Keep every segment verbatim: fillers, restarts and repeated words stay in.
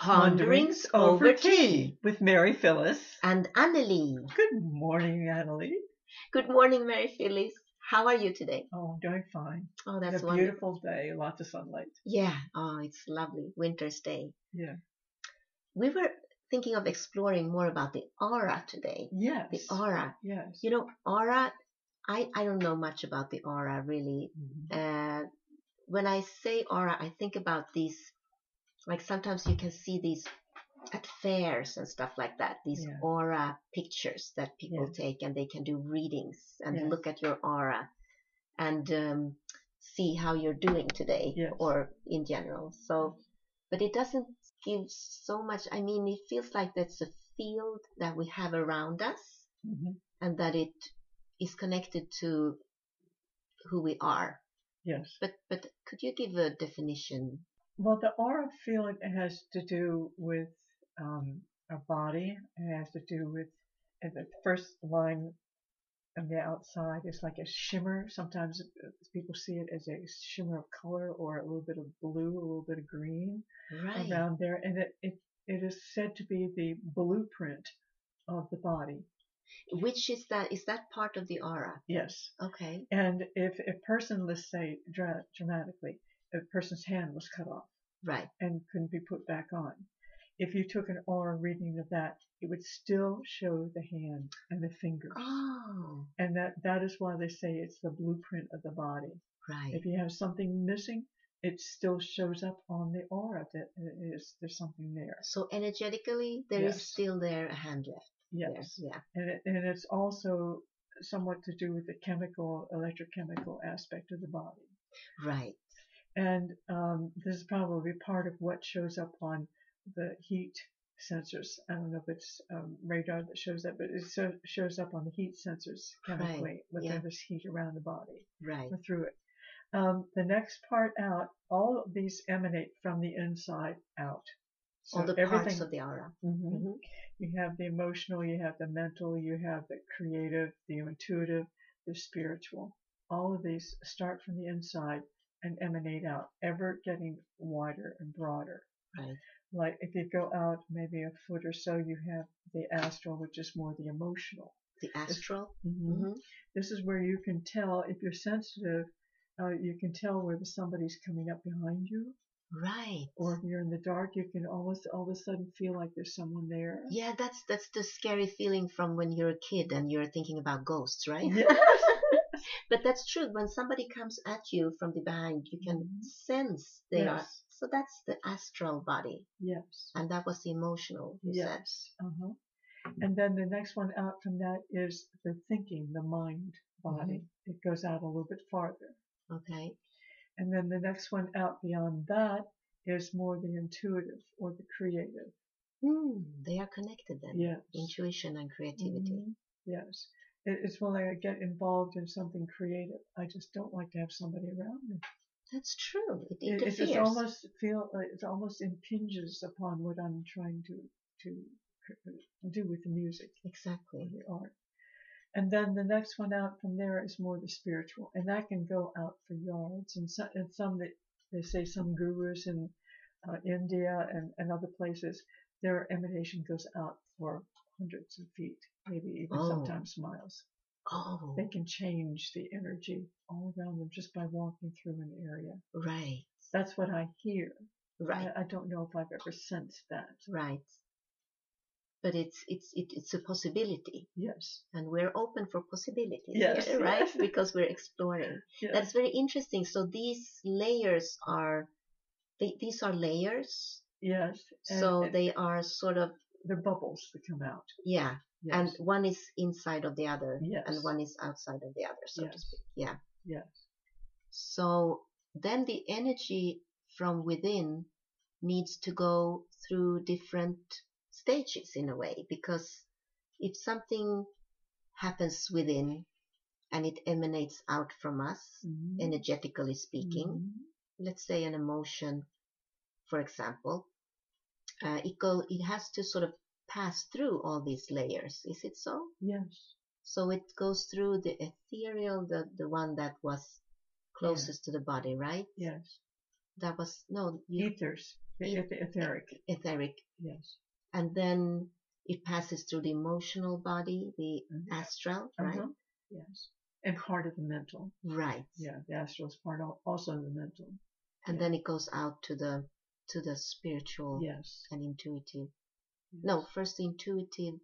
Ponderings over tea with Mary Phyllis and Annelie. Good morning, Annelie. Good morning, Mary Phyllis. How are you today? Oh, I'm doing fine. Oh, that's it's a wonderful. beautiful day, lots of sunlight. Yeah. Oh, it's lovely. Winter's day. Yeah. We were thinking of exploring more about the aura today. Yes. The aura. Yes. You know, aura. I I don't know much about the aura really. Mm-hmm. Uh, when I say aura, I think about these. Like sometimes you can see these at fairs and stuff like that, these Yeah. aura pictures that people Yes. take, and they can do readings and Yes. look at your aura and um, see how you're doing today. Yes. Or in general. So, but it doesn't give so much. I mean, it feels like that's a field that we have around us, Mm-hmm. and that it is connected to who we are. Yes. But but could you give a definition? Well, the aura field has to do with um, our body. It has to do with uh, the first line on the outside is like a shimmer. Sometimes uh, people see it as a shimmer of color or a little bit of blue, a little bit of green Right. around there. And it, it, it is said to be the blueprint of the body. Which is that? Is that part of the aura? Yes. Okay. And if a person, let's say dra- dramatically, a person's hand was cut off. Right. And couldn't be put back on. If you took an aura reading of that, it would still show the hand and the fingers. Oh. And that, that is why they say it's the blueprint of the body. Right. If you have something missing, it still shows up on the aura that it is, there's something there. So energetically, there Yes. is still there a hand left. Yes. There. Yeah. And, it, and it's also somewhat to do with the chemical, electrochemical aspect of the body. Right. And um, this is probably part of what shows up on the heat sensors. I don't know if it's um, radar that shows up, but it so, shows up on the heat sensors chemically, Right. whether Yeah. there's heat around the body Right. or through it. Um, the next part out, all of these emanate from the inside out. So all the everything, parts of the aura. Mm-hmm. Mm-hmm. You have the emotional, you have the mental, you have the creative, the intuitive, the spiritual. All of these start from the inside and emanate out, ever getting wider and broader. Right. Like if you go out maybe a foot or so, you have the astral, which is more the emotional. The astral? This, mm-hmm. Mm-hmm. This is where you can tell, if you're sensitive, uh, you can tell whether somebody's coming up behind you. Right. Or if you're in the dark, you can almost all of a sudden feel like there's someone there. Yeah, that's that's the scary feeling from when you're a kid and you're thinking about ghosts, right? Yes. But that's true. When somebody comes at you from the behind, you can mm-hmm. sense they yes. are. So that's the astral body. Yes. And that was the emotional, you yes. said. Uh-huh. And then the next one out from that is the thinking, the mind body. Mm-hmm. It goes out a little bit farther. Okay. And then the next one out beyond that is more the intuitive or the creative. Mm, they are connected then. Yes. Intuition and creativity. Mm-hmm. Yes. It's when I get involved in something creative. I just don't like to have somebody around me. That's true. It It, interferes. it just almost feel like it almost impinges upon what I'm trying to to do with the music. Exactly. The art. And then the next one out from there is more the spiritual, and that can go out for yards. And some, and some that they say some gurus in uh, India and, and other places, their emanation goes out for hundreds of feet, maybe even oh. sometimes miles. Oh. They can change the energy all around them just by walking through an area. Right. That's what I hear. Right. I, I don't know if I've ever sensed that. Right. But it's it's it, it's a possibility. Yes. And we're open for possibilities yes, here, right? Yes. Because we're exploring. Yes. That's very interesting. So these layers are, they, these are layers. Yes. And, so and they are sort of. They're bubbles that come out. Yeah. Yes. And one is inside of the other. Yes. And one is outside of the other, so yes. to speak. Yeah. Yes. So then the energy from within needs to go through different stages in a way, because if something happens within and it emanates out from us, mm-hmm. energetically speaking, mm-hmm. let's say an emotion, for example, uh, it go it has to sort of pass through all these layers. Is it so? Yes. So it goes through the ethereal, the the one that was closest yes. to the body, right? Yes. that was, no, you, Ethers, the e- eth- etheric. etheric. Yes. And then it passes through the emotional body, the Mhm. astral, right? Uh-huh. Yes. And part of the mental. Right. Yeah, the astral is part of also the mental. And Yeah. then it goes out to the to the spiritual Yes. and intuitive. Yes. No, first the intuitive,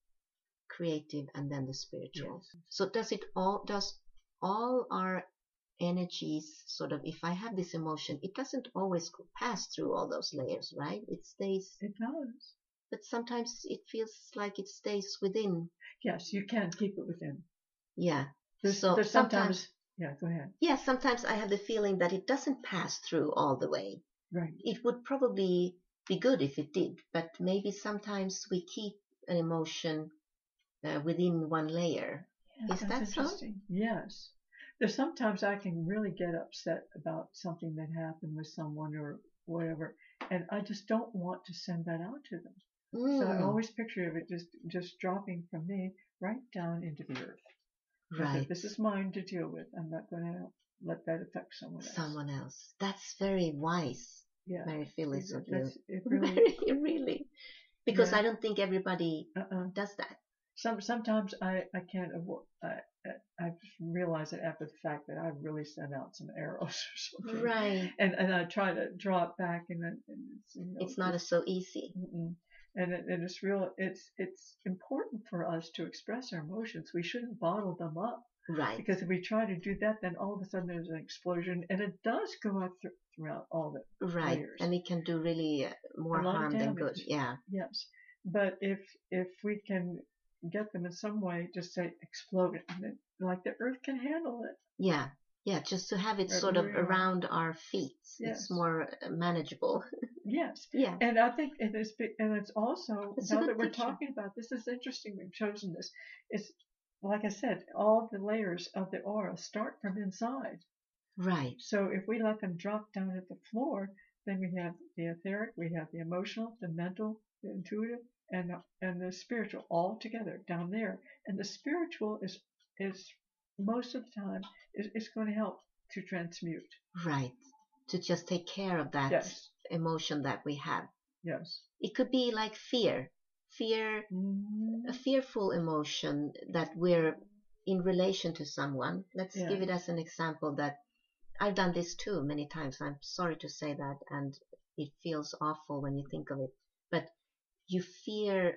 creative, and then the spiritual. Yes. So does it all, does all our energies sort of, if I have this emotion, it doesn't always go pass through all those layers, right? It stays, It does. but sometimes it feels like it stays within. Yes, you can keep it within. Yeah. There's, So there's sometimes, sometimes, yeah, go ahead. yeah, sometimes I have the feeling that it doesn't pass through all the way. Right. It would probably be good if it did, but maybe sometimes we keep an emotion uh, within one layer. Yeah, Is that's that so? interesting. Yes. There's sometimes I can really get upset about something that happened with someone or whatever, and I just don't want to send that out to them. So I Mm, always picture it just just dropping from me right down into the earth. I said, right. this is mine to deal with. I'm not going to let that affect someone else. Someone else. That's very wise, Yeah. Mary Phyllis, It, of you. that's, it really, Very, really. Because yeah. I don't think everybody Uh-uh. does that. Some sometimes I I can't avoid. I I just realize it after the fact that I really sent out some arrows or something, Right. and and I try to draw it back, and then and it's you know It's not just, so easy. mm-mm. and it, and it's real. It's it's important for us to express our emotions. We shouldn't bottle them up, Right. because if we try to do that, then all of a sudden there's an explosion, and it does go out th- throughout all the Right. layers. And it can do really uh, more A lot of harm than good. damage. Yeah. Yes, but if if we can get them in some way, just say explode it, and then, like the earth can handle it. Yeah. Yeah. Just to have it Right sort of where we are. around our feet. Yes. It's more uh, manageable. Yes. Yeah. And I think it is, be- and it's also, It's a now good that we're picture. talking about this, is interesting. We've chosen this. It's like I said, all the layers of the aura start from inside. Right. So if we let them drop down at the floor, then we have the etheric, we have the emotional, the mental, the intuitive, and and the spiritual all together down there. And the spiritual is is most of the time is, is going to help to transmute. Right. To just take care of that Yes. emotion that we have. Yes. It could be like fear. Fear, Mm-hmm. a fearful emotion that we're in relation to someone. Let's Yeah. give it as an example that I've done this too many times. I'm sorry to say that, and it feels awful when you think of it. But you fear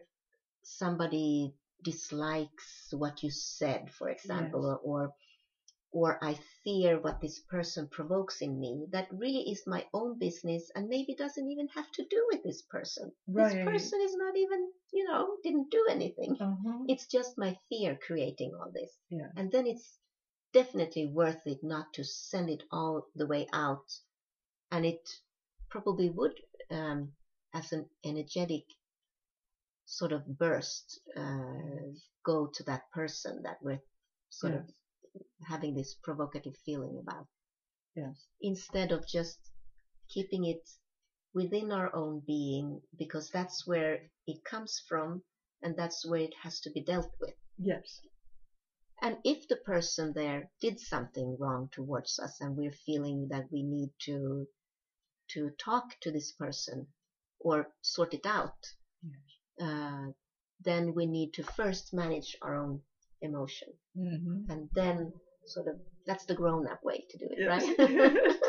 somebody dislikes what you said, for example, Yes. or, or or I fear what this person provokes in me. That really is my own business and maybe doesn't even have to do with this person. Right. This person is not even, you know, didn't do anything. Uh-huh. It's just my fear creating all this. Yeah. And then it's definitely worth it not to send it all the way out. And it probably would, um, as an energetic sort of burst, uh, go to that person that we're sort Yes. of having this provocative feeling about. Yes. Instead of just keeping it within our own being, because that's where it comes from and that's where it has to be dealt with. Yes. And if the person there did something wrong towards us and we're feeling that we need to to talk to this person or sort it out, Yes. uh, then we need to first manage our own emotion. Mm-hmm. And then sort of, that's the grown-up way to do it, Yes. right?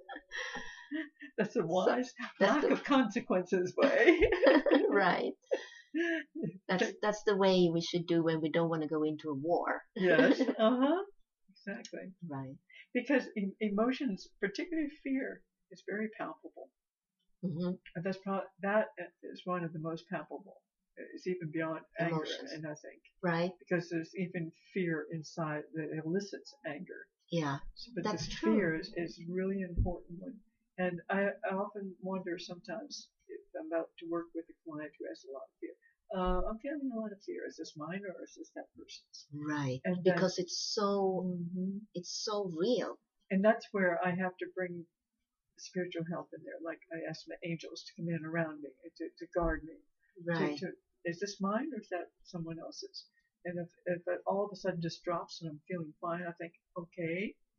That's a wise, So, that's lack the, of consequences way. right. That's that's the way we should do when we don't want to go into a war. Yes. Uh-huh. Exactly. Right. Because e- emotions, particularly fear, is very palpable. Mm-hmm. And that's probably, that is one of the most palpable. It's even beyond anger, Emotions. and I think. Right. Because there's even fear inside that elicits anger. Yeah. So, but That's the true. fear is, is really an important one. And I, I often wonder sometimes if I'm about to work with a client who has a lot of fear. Uh, I'm feeling a lot of fear. Is this mine or is this that person's? Right. And then, because it's so mm-hmm. it's so real. And that's where I have to bring spiritual help in there. Like I ask the angels to come in around me to, to guard me. Right. To, to, is this mine or is that someone else's? And if, if it all of a sudden just drops and I'm feeling fine, I think, okay,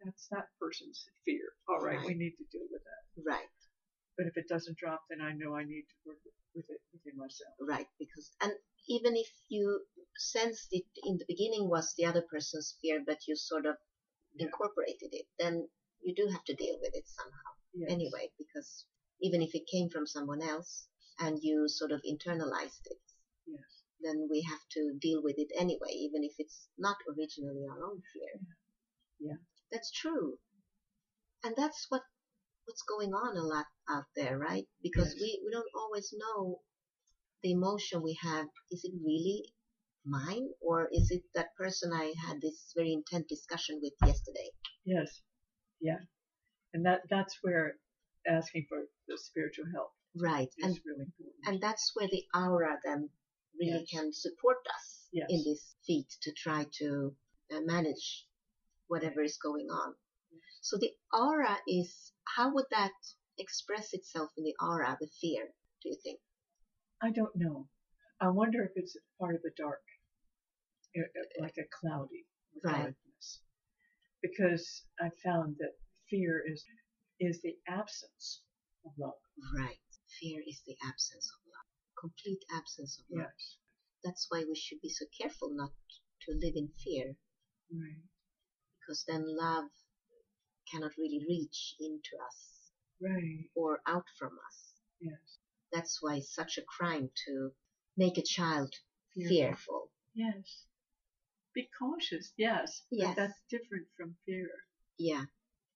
that's that person's fear. All right, Right. we need to deal with that. Right. But if it doesn't drop, then I know I need to work with it within myself. Right. Because, and even if you sensed it in the beginning was the other person's fear, but you sort of Yeah. incorporated it, then you do have to deal with it somehow. Yes. Anyway, because even if it came from someone else and you sort of internalized it, Yes. then we have to deal with it anyway, even if it's not originally our own fear. Yeah. That's true. And that's what what's going on a lot out there, right? Because Yes. we, we don't always know the emotion we have. Is it really mine, or is it that person I had this very intense discussion with yesterday? Yes. Yeah. And that that's where asking for the spiritual help Right. is And really important. and that's where the aura then really Yes. can support us Yes. in this feat to try to uh, manage whatever is going on. So the aura is, how would that express itself in the aura, the fear, do you think? I don't know. I wonder if it's part of the dark, uh, uh, like a cloudy Right. darkness. Because I found that fear is is the absence of love. Right. Fear is the absence of love. Complete absence of love. Yes. That's why we should be so careful not to live in fear, Right. because then love cannot really reach into us Right. or out from us. Yes. That's why it's such a crime to make a child Fearful. fearful. Yes. Be cautious. Yes. Yes. But that's different from fear. Yeah.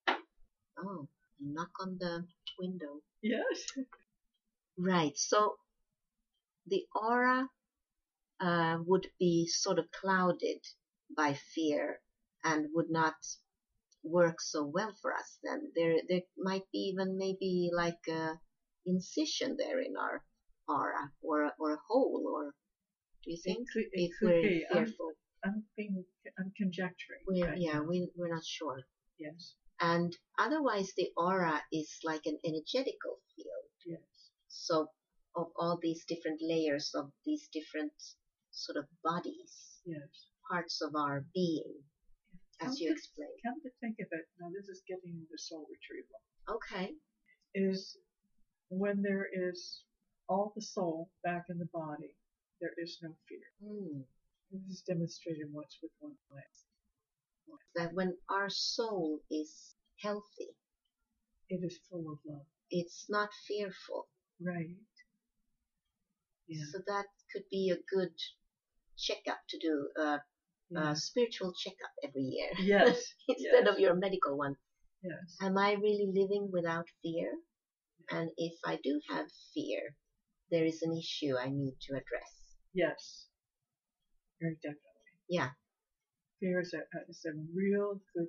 Oh, knock on the window. Yes. Right. So the aura uh, would be sort of clouded by fear and would not work so well for us then. There, there might be even maybe like a incision there in our aura, or a, or a hole, or do you It think? could. It If could we're be. fearful, I'm. I'm being. I'm conjecturing. we're Right yeah, now. we we're not sure. Yes. And otherwise, the aura is like an energetical field. Yes. So of all these different layers of these different sort of bodies, Yes. parts of our being, Come as you to, explained. come to think of it, now this is getting into soul retrieval. Okay. Is when there is all the soul back in the body, there is no fear. Mm. This is demonstrated once with one glance. That when our soul is healthy, It is full of love. it's not fearful. Right. Yeah. So that could be a good checkup to do, uh, Yeah. a spiritual checkup every year. Yes. Instead Yes. of your medical one. Yes. Am I really living without fear? And if I do have fear, there is an issue I need to address. Yes. Very definitely. Yeah. Fear is a, is a real good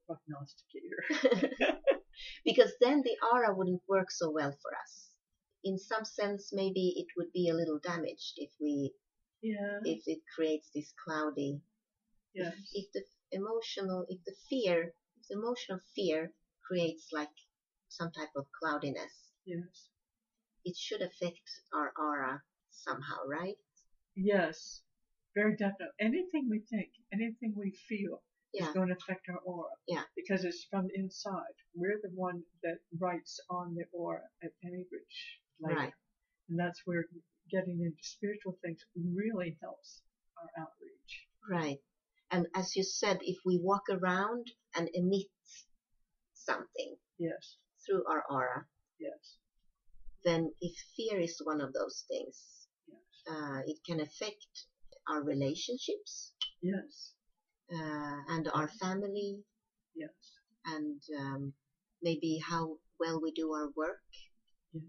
prognosticator. Because then the aura wouldn't work so well for us. In some sense, maybe it would be a little damaged if we, Yeah. if it creates this cloudy. Yes. If, if the emotional, if the fear, if the emotion of fear creates like some type of cloudiness, Yes. it should affect our aura somehow, right? Yes. Very definitely. Anything we think, anything we feel Yeah. is going to affect our aura. Yeah. Because it's from the inside. We're the one that writes on the aura at any which layer. Right. And that's where getting into spiritual things really helps our outreach. Right. And as you said, if we walk around and emit something Yes. through our aura, Yes. then if fear is one of those things, Yes. uh, it can affect our relationships, Yes. uh, and our family, Yes. and um, maybe how well we do our work. Yes.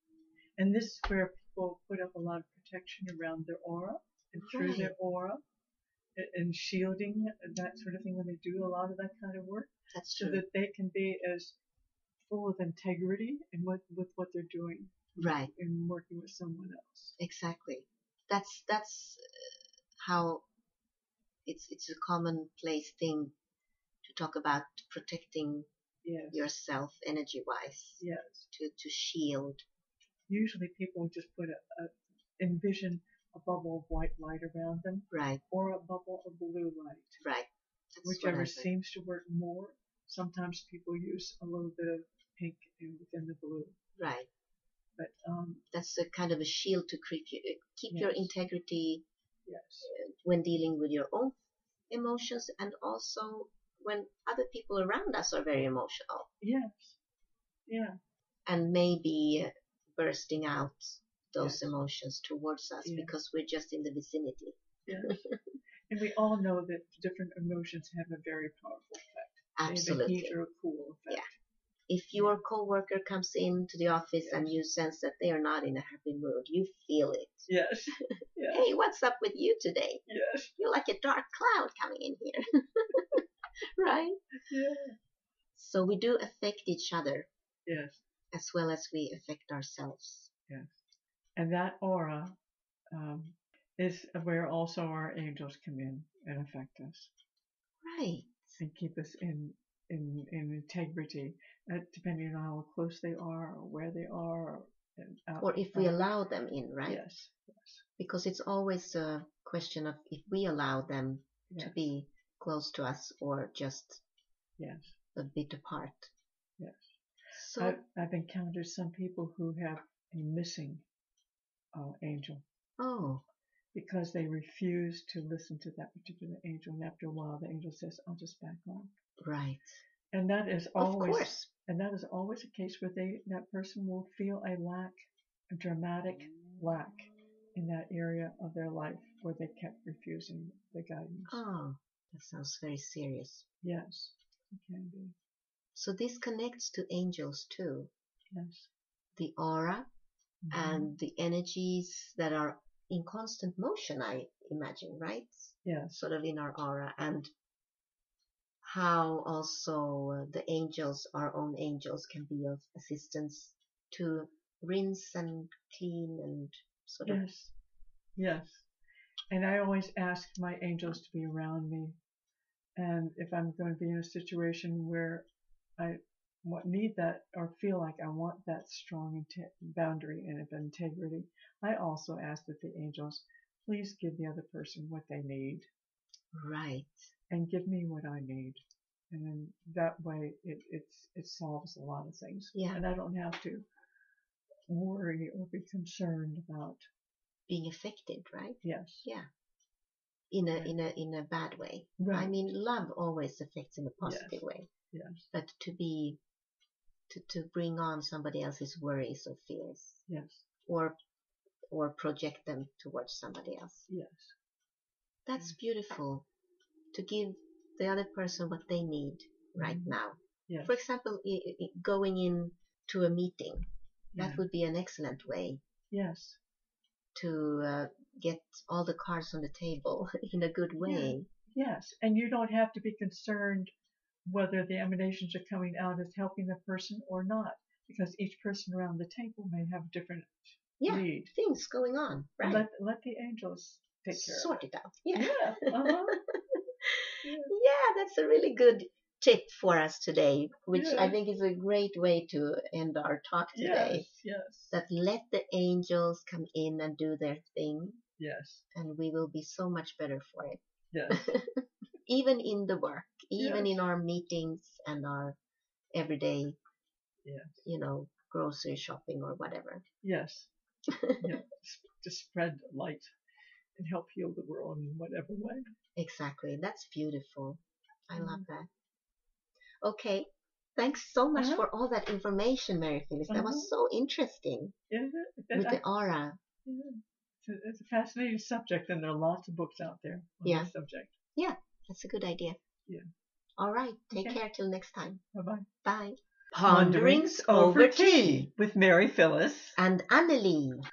And this is where people put up a lot of protection around their aura and through Right. their aura a- and shielding and that sort of thing when they do a lot of that kind of work, That's so true. that they can be as full of integrity in what with what they're doing Right. in working with someone else. Exactly. That's that's uh, how it's it's a commonplace thing to talk about protecting Yes. yourself energy wise, Yes. to to shield. Usually people just put a, a envision a bubble of white light around them Right. or a bubble of blue light. Right. That's Whichever what I heard. seems to work more sometimes people use a little bit of pink within the blue. Right. But um, that's a kind of a shield to keep, you, keep yes. your integrity yes. when dealing with your own emotions, and also when other people around us are very emotional. Yes. Yeah. And maybe bursting out those yes. emotions towards us yes. because we're just in the vicinity. Yes. And we all know that different emotions have a very powerful effect. Absolutely. They have a heat or a cool effect. Yeah. If your coworker comes into the office yes. and you sense that they are not in a happy mood, you feel it. Yes. yes. Hey, what's up with you today? Yes. You're like a dark cloud coming in here. Right? Yeah. So we do affect each other. Yes. As well as we affect ourselves. Yes. And that aura um, is where also our angels come in and affect us. Right. And keep us in in, in integrity, uh, depending on how close they are, or where they are, or, or if we allow them in, right? Yes. Yes. Because it's always a question of if we allow them yes. to be close to us or just yes. a bit apart. Yes. So I've, I've encountered some people who have a missing uh, angel. Oh. Because they refuse to listen to that particular angel, and after a while, the angel says, "I'll just back off." Right. And that is always, of course. and that is always a case where they that person will feel a lack, a dramatic lack in that area of their life where they kept refusing the guidance. Oh, that sounds very serious. Yes, it can be. So this connects to angels too. Yes. The aura mm-hmm. and the energies that are in constant motion, I imagine, right? Yes. Sort of in our aura, and how also uh, the angels, our own angels, can be of assistance to rinse and clean and sort yes. of. Yes. Yes. And I always ask my angels to be around me. And if I'm going to be in a situation where I want, need that or feel like I want that strong boundary and integrity, I also ask that the angels please give the other person what they need. Right. And give me what I need. And then that way it, it's, it solves a lot of things. Yeah. And I don't have to worry or be concerned about being affected, right? Yes. Yeah. In a right. in a in a bad way. Right. I mean, love always affects in a positive yes. way. Yes. But to be to, to bring on somebody else's worries or fears. Yes. Or or project them towards somebody else. Yes. That's yes. beautiful. To give the other person what they need right mm-hmm. now. Yes. For example, going in to a meeting. That yeah. would be an excellent way. Yes. To uh, get all the cards on the table in a good way. Yeah. Yes, and you don't have to be concerned whether the emanations are coming out as helping the person or not, because each person around the table may have different yeah, need. things going on. Right. Let let the angels take care sort of it. it out. Yeah. Yeah. Uh-huh. yeah. yeah, that's a really good tip for us today, which yes. I think is a great way to end our talk today. Yes, yes. That let the angels come in and do their thing. Yes. And we will be so much better for it. Yes. Even in the work, even yes. in our meetings and our everyday, yes. you know, grocery shopping or whatever. Yes. yeah. To spread light and help heal the world in whatever way. Exactly. That's beautiful. I mm. love that. Okay. Thanks so much uh-huh. for all that information, Mary Phyllis. Uh-huh. That was so interesting. Is it? With I, the aura. Yeah. It's, a, it's a fascinating subject, and there are lots of books out there on yeah. this subject. Yeah, that's a good idea. Yeah. All right. Take okay. care till next time. Bye-bye. Bye. Ponderings over tea with Mary Phyllis and Annelie.